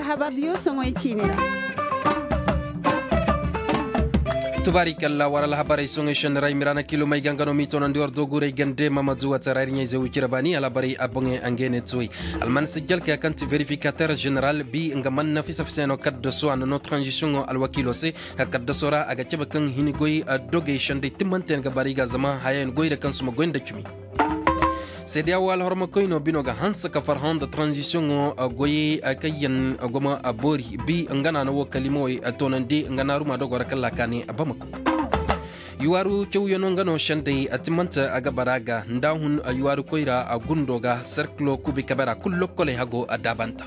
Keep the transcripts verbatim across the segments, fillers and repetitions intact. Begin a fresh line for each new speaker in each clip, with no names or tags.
alhabar yo songoy chinera
tubarikalla waral habarai songe shanrai mirana kilo mai gangano mito nan dior dogure gande mamadou atarari nyai zewu kirabani alabari abonge angene tsoi alman sijal ka kanti verificateur général bi ngaman nafisa fiseno kaddo so an no transition al wakilo se kaddo sora aga ceba kan hinigoy doge shande timmanten ga bariga zama hayen goyre kan suma goynda cumi sedi awal horma koyno binoga hansa ka farhan da transition o goyi akayen goma abori bi ngana no kalimo tonandi ngana ruma do gora kala kani abamako yuwaru chewyono ngano shande atimanta aga baraga ndahun yuwaru koira agundoga cercle kubi kabara kullo kole hago adabanta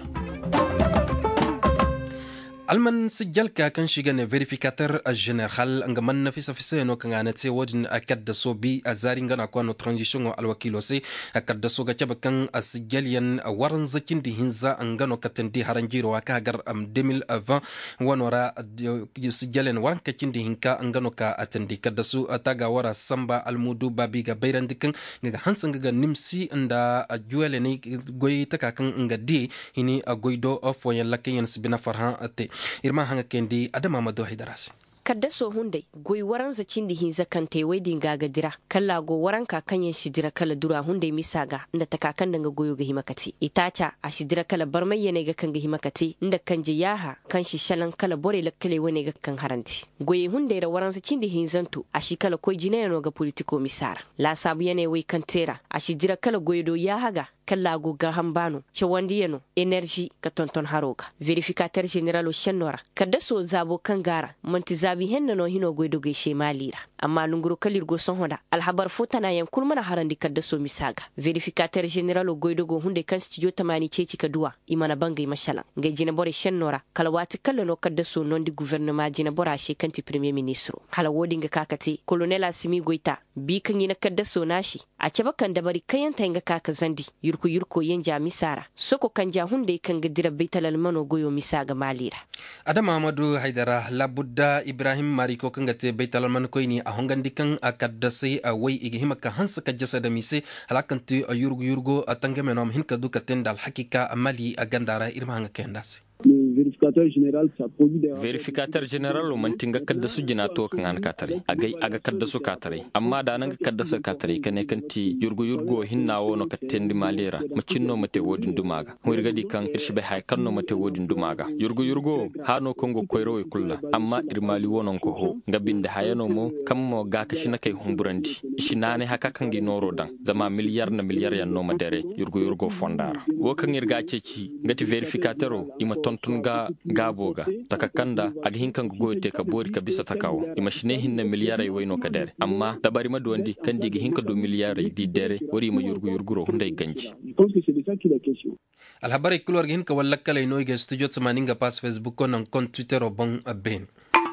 alman sijalka kan shiga ne verificateur général nga man nafisa fiseno kan anate wodin akadda so bi azarin gana ko no transition al wakilo se akadda so ga caba kan asijalian waran zakin di hinza angano katandi haranjiro waka gar am deux mille vingt wanora sijalen waran kakin di hinka angano ka atandi kadda su ataga wara samba almudu babi ga bayrandikan nga hansan ga nimsi nda juwele ne goyi takakan nga di hini goido of wayan lakin sibina farhan ate irma hanga kendi adama mado hidarasi
kadda so hunde goy waran zacin di hinza kante wai dinga ga dira kala go waran ka kanyen shidira kala dura hunde misaga inda takakan danga goyo ga himakati itacha a shidira kala barmayya ne ga kan ga himakati inda kanje yaha kan shi shalan kala bore lakkale wane ga kan haranti goy hunde da waran zacin di hinzanto a shi kala koy jinayano ga politiko misara la sabu yane wai kantera a shidira kala goyo yaha ga kala go ga hambano ce wandi yano energy ka tonton haroga verificateur général o shenora kadda so zabo kan gara manti zabi henna no hino goydo ge she malira amma lunguro kalir go son hoda alhabar fotana yan kulmana harandi kadda so misaga verificateur général o goydo go hunde kan studio tamani ceci ka duwa imana bangay mashalan nge jina bore shenora kala wati kala no kadda so nondi gouvernement jina bora she kanti premier ministre hala wodi nga kakati colonel asimi goita bi kan yina kadda so nashi a ceba kan dabari kayan tanga kaka zandi yurko yurko yenja misara soko kanja hunde kan gadira baitalal mano goyo misaga malira
adama amadu haidara labudda ibrahim mariko kan gate baitalal man koyni a hongandikan akadda sai a wai igi himaka hansa ka jasada mise halakanti a yurgo yurgo atanga menom hinka duka tendal hakika amali agandara irma hanga kendasi
verificateur général o mantinga kadda su jina to kan an katare agai aga kadda su katare amma da nan kadda su katare kane kanti yurgo yurgo hinna wono katendi malera macinno mate wodin dumaga hoyrga di kan irshbe hay kanno mate wodin dumaga yurgo yurgo hano kongo koyro e kulla amma irmali wonon ko ho ngabinde hayano mo kammo ga kashina kay humburandi shinane haka kangi noro dan zama miliyar na miliyar yan no madere yurgo yurgo fondara wo kan irga ceci ngati verificateur o ima tontun ga gaboga takakanda ag hinkan goyote ka bori ka bisa takawo imashine hinna miliyara wayno ka dere amma dabari madondi kandi gi hinka do miliyara di dere wori ma yurgu yurguro hunday ganji
alhabari kulor gi hinka wallakala ino ge studio tsamaninga pas facebook on kon twitter o bon ben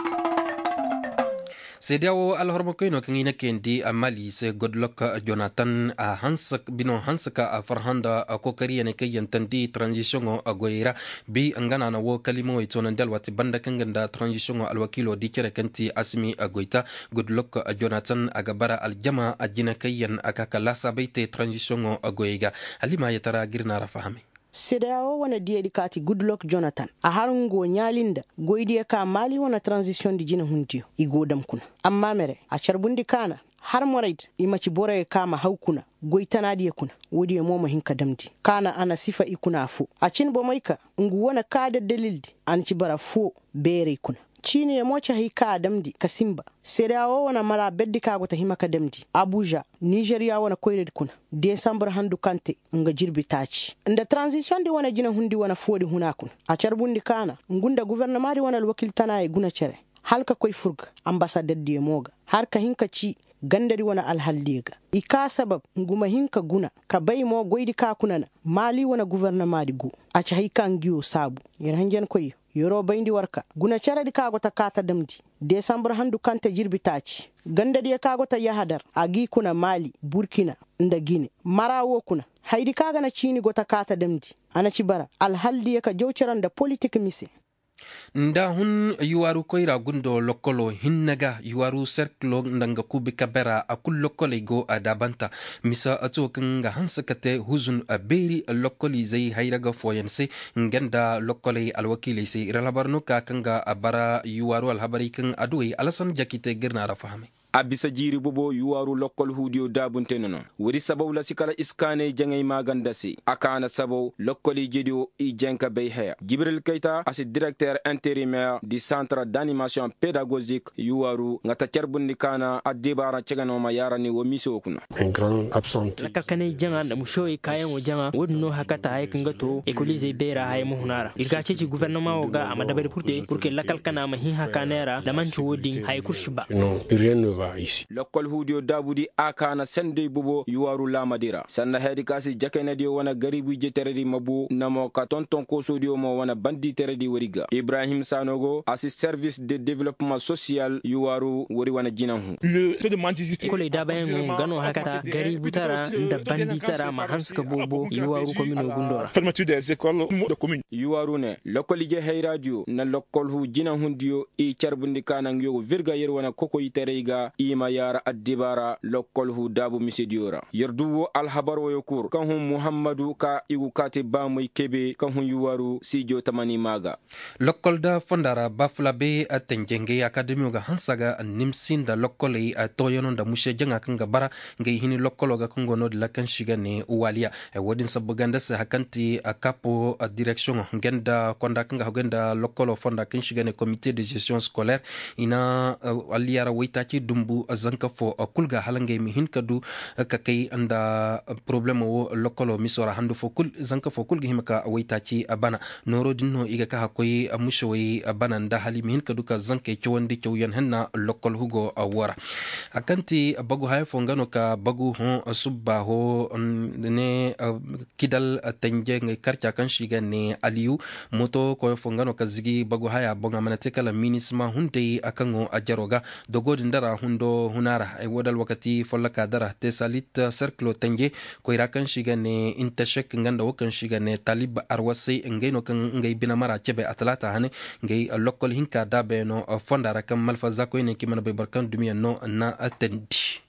sediawo alhormo koyno kan ina kendi amali se godluck jonathan a hansak bino hansaka a farhanda a kokari ne kayan tandi transition o goira bi angana na wo kalimo ito nan dalwati banda kan ganda transition o alwakilo dikere kanti asimi agoita godluck jonathan agabara aljama ajina kayan akaka sabaite transition o goiga halima yatara girna rafahami
Sedawo wana diedi kati Goodluck Jonathan a harungo nyalinda goidiya ka mali wana transition di jina hundiyo igodam kuna amma mere a charbundi kana har moraid imaci bora kama haukuna goitana diya kuna wodi ya moma hinka damdi kana ana sifa ikuna fu a cin bo maika ngu wana kada dalildi an ci bara fu bere kuna chini ya mocha hika damdi kasimba Sedawo wana mara beddi ka gota himaka damdi Abuja Nigeria wana koyred kuna December handu kante nga jirbi tachi nda transition di wana jina hundi wana fodi hunakun a charbundi kana ngunda gouvernement di wana alwakil tanaye guna chere halka koy furga ambassadeur di moga harka hinka ci gandari wana alhalliga ika sabab nguma hinka guna ka bay mo goydi ka kunana mali wana gouvernement di gu a cha hika ngiyo sabu yer hangen koy yoro bayndi warka guna chere di ka gota kata damdi December handu kante jirbi tachi ganda di ka gota yahadar agi kuna Mali Burkina nda Guinea marawo kuna haidi kaga na chini gota kata damdi ana ci bara alhaldi ka jawcharan da politique mise
nda hun yuwaru koyra gundo lokolo hinnaga yuwaru cercle ndanga kubi kabera akul lokole go adabanta misa ato kanga hansakate huzun aberi lokoli zai hairaga foyense ngenda lokole alwakile sai iralabarno ka kanga abara yuwaru alhabari kan adui alasan jakite girna rafahame
a bisa jiri bobo yuwaru lokkol hudiyo dabunte nono wuri sababu la sikala iskane jangay magandasi akana sababu lokkoli jedio i jenka beyheya Jibril Keita asi directeur intérimaire du centre d'animation pédagogique yuwaru ngata cerbundi kana adibara ceganoma yarani wo miso kuna
un grand absent
la kakane janga da mushoy kayan wo janga wodno hakata ay kangato écoliser bera ay muhnara irga ci gouvernement oga amada bari pourte pour que la kalkana ma hin hakanera da manchu wodin hay kurshiba
non rien ne ici.
Lokol hudio dabudi akana sende bubo yuwaru la madira sanna hedi kasi jakene dio wana garibu jeteredi mabu namo ka tonton koso dio mo wana bandi teredi wariga Ibrahim Sanogo asi service de développement social yuwaru wari wana jinanhu
le taux de mendicité ko le dabayen gano hakata garibu tara nda bandi tara ma hanska bobo yuwaru commune gundora
fermeture des écoles de commune
yuwaru ne lokol je hay radio na lokol hu jinanhu dio i charbundi kana ngyo virga yer wana koko iterega ima yara addibara lokol hu dabu misidiora yerduwo alhabaro yokur kan hum muhammadu ka igu kati bamoy kebe kan hum yuwaru sijo tamani maga
lokol da fondara bafla be atenjenge academy ga hansaga nimsin da lokol yi toyono da mushe janga kan gabara ngai hini lokol ga kongo no la kan shiga ne walia e wodin sabuganda se hakanti akapo direction ngenda konda kan ga genda lokol fonda kan shiga ne comité de gestion scolaire ina aliyara waitaci dumbu zanka fo kulga halange mi hinkadu ka kai anda problème wo lokolo misora handu fo kul zanka fo kulga himaka waitaci abana noro dinno iga ka hakoyi mushoyi abana nda hali mi hinkadu ka zanke chowandi chowyan henna lokol hugo awara akanti bagu hay fo ngano ka bagu ho subba ho ne kidal tanje ngai karcha kan shiga ne aliyu moto ko fo ngano ka zigi bagu haya bonga manate kala minisma hunde akango ajaroga dogodi ndara hundo hunara ay wodal wakati follaka dara te salit cercle tanje ko irakan shiga ne intashek nganda wakan shiga ne talib arwasi ngeno kan ngai binamara chebe atlata hane ngai lokol hinka dabe no fondara kam malfaza ko ne kimana be barkan dumiya no na atendi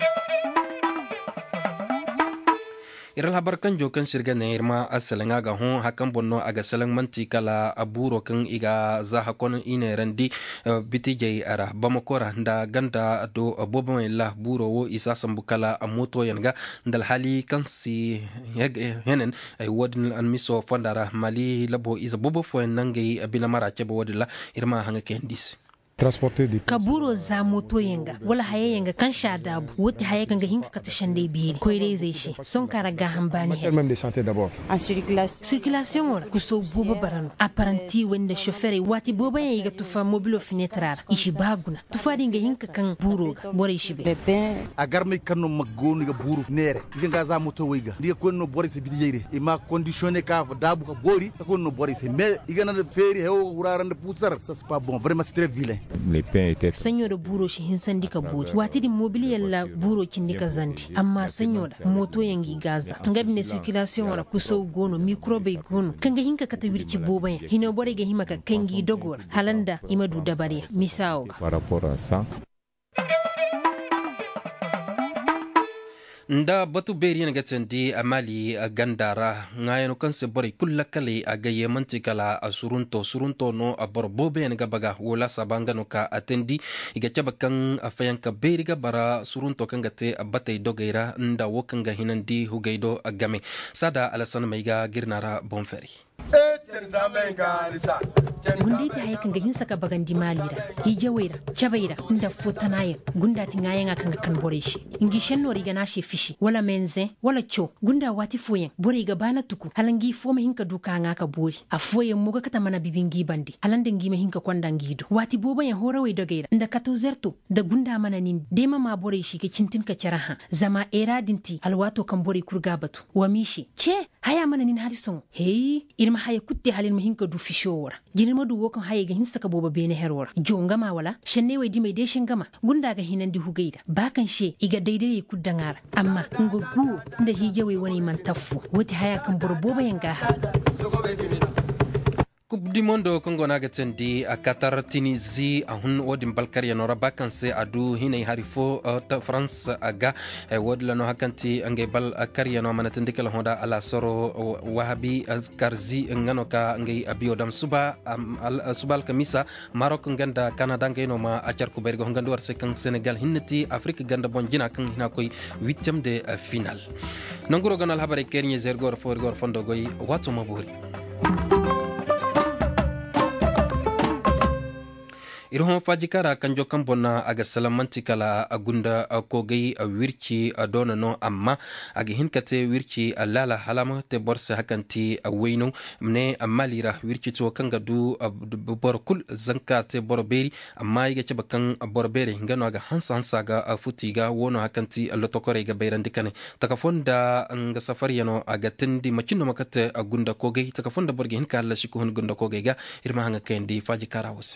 iral habar kan jokan shirga ne irma asalenga ga hon hakan bonno aga salang manti kala aburo kan iga za hakon ine randi bitije ara bamakora nda ganda do bobo la buro wo isa sambukala amoto yanga ndal hali kan si henen ay wodin an miso fondara mali labo isa bobo fo nangai binamara chebe wodila irma hanga kendis
kaburo za moto yenga wala haye yenga kan sha dabu wuti haye kan ga hinka ka tashan dai biye ko dai zai shi son kara ga hambani
même de santé d'abord
en circulation circulation ora ku so buba barano apparenti wanda chauffeur wati boba yenga tu fa mobile finetrara ishi baguna tu fa dinga hinka kan buro bore shi be
a garme kanno magonu ga buru nere dinga za moto wega diga ko no bore se bidiyere e ma conditionné ka dabu ka bori ko no bore se mais igana de feri hewo wurarande putsar ça c'est pas bon vraiment c'est très vilain
les pains étaient
sanyo da buro shi hin san dika buri wati di mobile yalla buro kin dika zandi amma sanyo da moto yangi gaza ngabi ne circulation wala kuso gono microbe gono kanga hinka kata wirci boba hino bore ga himaka kangi dogor halanda imadu dabare misao
par rapport à ça
nda batu beri na gatsendi amali gandara ngayano kanse bore kulla kale agaye mantikala asurunto surunto no abor bobe nga baga wala sabanga no ka atendi iga chabakan afayanka beri ga bara surunto kangate abate dogeira nda wokanga hinandi hugaido agame sada alasan maiga girnara bonferi
gunda ita haye kan gagin saka bagan di malira hijawaira chabaira inda fotanaya gunda tingayen akan kan bore shi ingi shenno riga na she fishi wala menze wala cho gunda wati foyen bore ga bana tuku halangi foma hinka duka ngaka bori a foyen muga kata mana bibingi bandi halanda ngi me hinka kwanda ngido wati boba ya hora wai dogaira inda kato zerto da gunda mana nin dema ma bore shi ke cintin ka charaha zama era dinti alwato kan bore kurga batu wa mishi che haya mana nin harison hey irma haya kutte halin mahinka du fishora jinima du wokan haye ga hinsa ka boba bene herwara jonga ma wala shanne wai di mai deshin gama gunda ga hinan di hugaida bakan she iga daidai ku dangara amma ngo gu nda hije wai wani man taffu wati haya kan borboba yanga ha
Coupe du Monde Congo nagaten di a Qatar Tunisie a hun wodin balkar ya nora bakanse adu hinay harifo ta France aga wod la no hakanti angay bal kar ya no manatin dikala honda ala soro wahabi karzi ngano ka angay abiodam suba subal kamisa Maroc nganda Canada ngay no ma acar ko bergo ngando war sekang Senegal hinnati Afrique ganda bon jina kan hina koy huitième de finale nonguro ganal habare kernye zergor for gor fondo goy watso maburi irhon fajikara kanjo kambona aga salamanti kala agunda kogay wirki dona no amma aga hinkate wirki lala halama te borse hakanti weyno mne malira wirki to kanga du borkul zanka te borberi amma yiga ceba kan borberi ngano aga hansa hansa ga futiga wono hakanti lotokore ga beyrandi kane takafonda nga safari yano aga tendi macino makate agunda kogay takafonda borge hinka la shiko hon gunda kogay ga irma hanga kendi fajikara wose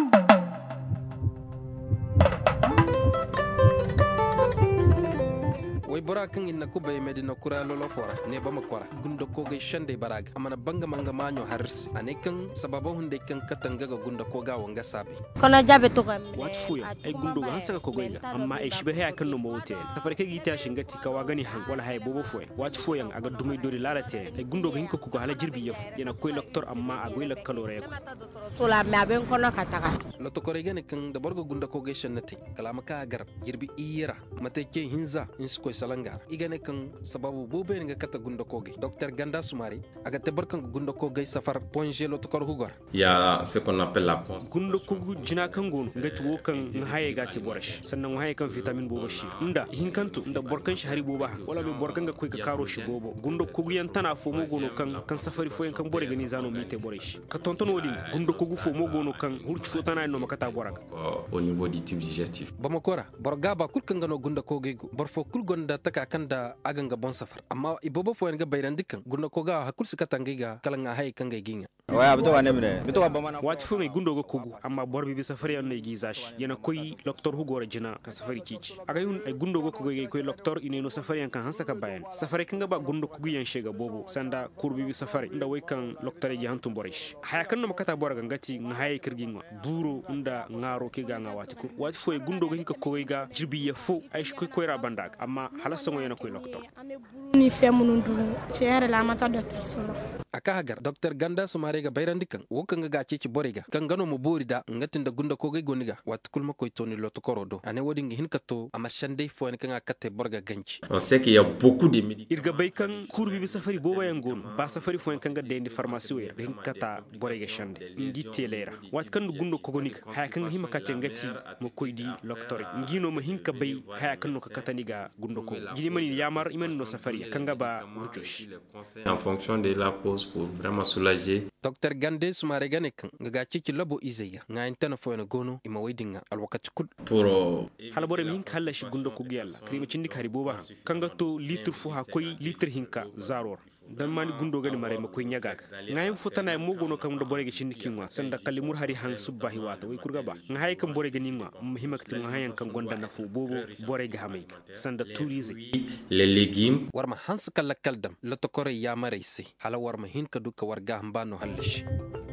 way bora kan inna ko bay medina kura lolo fora ne bama kora gundo ko gay shande barag amana banga manga manyo harsi ane kan sababa hunde kan katanga ga gundo ko ga wanga sabi
kono jabe to gam wat fuya ay gundo ga saka ko goyga amma ay shibe hay kan no motel tafar ke gita shingati ka wagani han wala hay bobo fuya wat fuya aga dumay dori larate ay gundo ga hinko ko hala jirbi yef yana koy docteur amma agoy la kalore ko sola me aben kono kataka
loto ko regane kan da borgo gundo ko gay shannati kalama ka garab jirbi iyira mate ke hinza insko salangar igane kan sababu bobe nga kata gundo koge docteur Ganda Soumare aga tebarkan gundo koge safar ponge lo to kor hugor
ya ce qu'on appelle la const
gundo kogu jina kan gon ngati wo kan haye gati borash sannan haye kan vitamin bobo shi nda hinkantu nda borkan shi hari boba wala be borkan ga koy ka karo shi bobo gundo kogu yan tana fo mo gono kan kan safari fo yan kan bore gani zano mite borash ka tonton wodi gundo kogu fo mo gono kan hurci fo tana no makata boraka
au niveau du tube digestif
bamakora borgaba kul kan gano gundo koge bor fo kul gonda taka kanda aganga bon safar amma ibobo fo en ga bayran dikkan gundo ko ga hakul sikata ngiga kala nga hay kanga ginga
waya bito wane mine bito ba mana
wat fu ngi gundo go kogu amma borbi bi safari on ne gizash yana koy docteur hugore jina ka safari kici aga yun ay gundo go kogu koy docteur ineno safari an kan hansa ka bayan safari kanga ba gundo kogu yan shega bobo sanda kurbi bi safari nda way kan docteur ji hantum borish haya kan no makata borga ngati nga hay kirginga buro nda ngaro ki ga nga wati ko wat fu gundo go hinka koy ga jirbi ya fu ay koy koy ra bandag amma hala songo yana koy docteur
ni femunun du chere la mata docteur solo
aka hagar docteur Ganda Soumare ga bayrandi kan wokan ga gaci ci boriga kan gano mo borida ngatin da gunda ko gay goniga wat kulma koy toni loto korodo ane wodi ngi hinkato ama shande fo en kan akatte borga ganci
on sait qu'il y a beaucoup de médicaments
irga bay kan kurbi bi safari boba yan gon ba safari fo en kan ga dendi pharmacie we ga hinkata boriga shande ngi telera wat kan gundo ko gonika ha kan hima katte ngati mo koy di docteur ngino mo hinka bay ha kan no ka kataniga gundo ko gini mani yamar imen no safari kan ga ba wutosh
en fonction de la cause pour vraiment soulager
docteur Ganda Soumare gane kan ga gaci ci labo izaya nga intana fo en gono ima waydinga alwakati kud
pour
hala bore min kala shi gundo ko gella krimi cindi kari boba kanga to litre fu ha koy litre hinka zaror dan mani gundo gani mare ma koy nyagaga ngayen futana mo gono kam do borege cindi kinwa sanda kalimur hari han subbahi wata way kurga ba ngay kam borege ninwa himakti ngayen kan gonda na fu bobo borege hamayka sanda tourisme
les légumes
warma hans kala kaldam loto kore ya maraysi hala warma hin ka duka warga hambano halish